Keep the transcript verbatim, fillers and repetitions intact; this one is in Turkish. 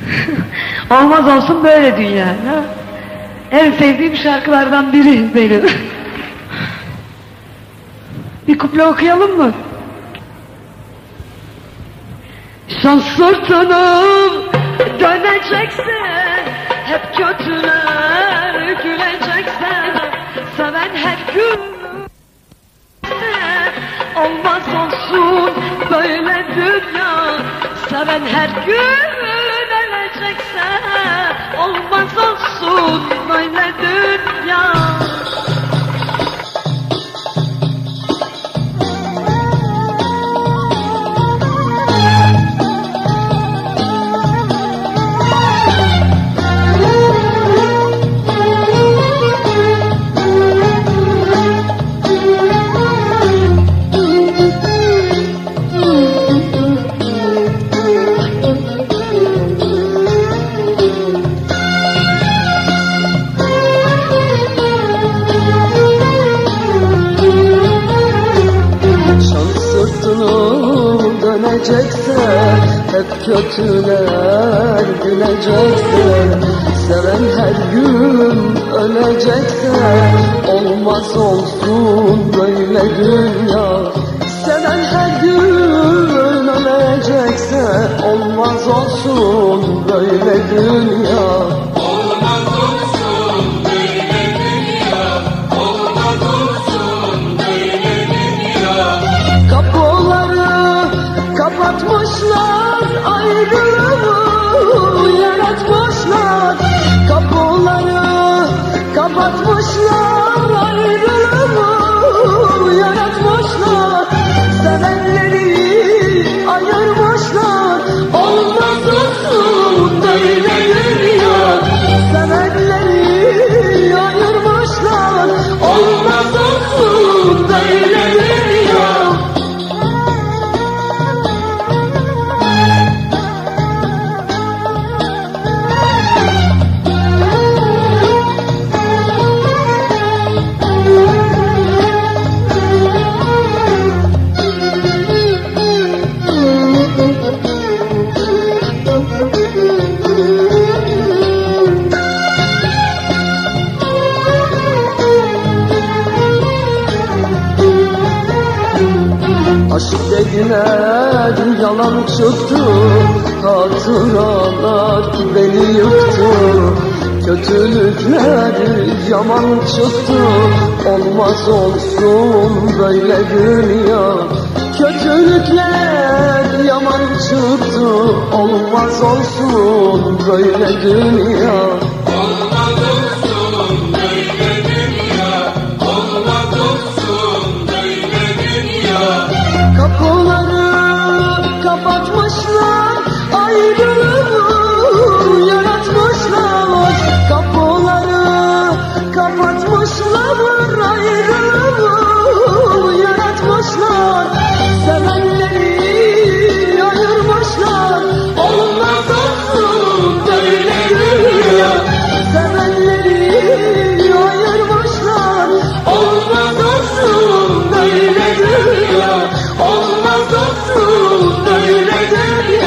Olmaz olsun böyle dünya. Ha? En sevdiğim şarkılardan biri benim. Bir kuple okuyalım mı? Şans sırtını döneceksen, hep kötüler güleceksen, seven her gün olmaz olsun böyle dünya. Seven her gün ölecekse olmaz olsun böyle dünya. Hep kötüler gülecekse, seven her gün ölecekse, olmaz olsun böyle dünya. Seven her gün ölecekse, olmaz olsun böyle dünya. Olmaz olsun böyle dünya, olmaz olsun böyle dünya. Kapıları kapatmışlar, ayrılığı yaratmışlar. Kapıları kapatmışlar, ayrılığı yaratmışlar. Sevenleri ayırmışlar, olmaz olsun böyle dünya. Sevenleri ayırmışlar, olmaz olsun böyle dünya. Aşk dediler yalan çıktı, hatıralar beni yıktı. Kötülükler yaman çıktı, olmaz olsun böyle dünya. Kötülükler yaman çıktı, olmaz olsun böyle dünya. Olmaz olsun böyle dünya, olmaz olsun böyle dünya. Kapıları kapatmışlar, ayrılığı yaratmışlar. Kapıları kapatmışlar, ayrılığı yaratmışlar. Sevenleri ayırmışlar, olmaz olsun böyle dünya. Sevenleri ayırmışlar, olmaz olsun böyle dünya. Olmaz olsun böyle dünya.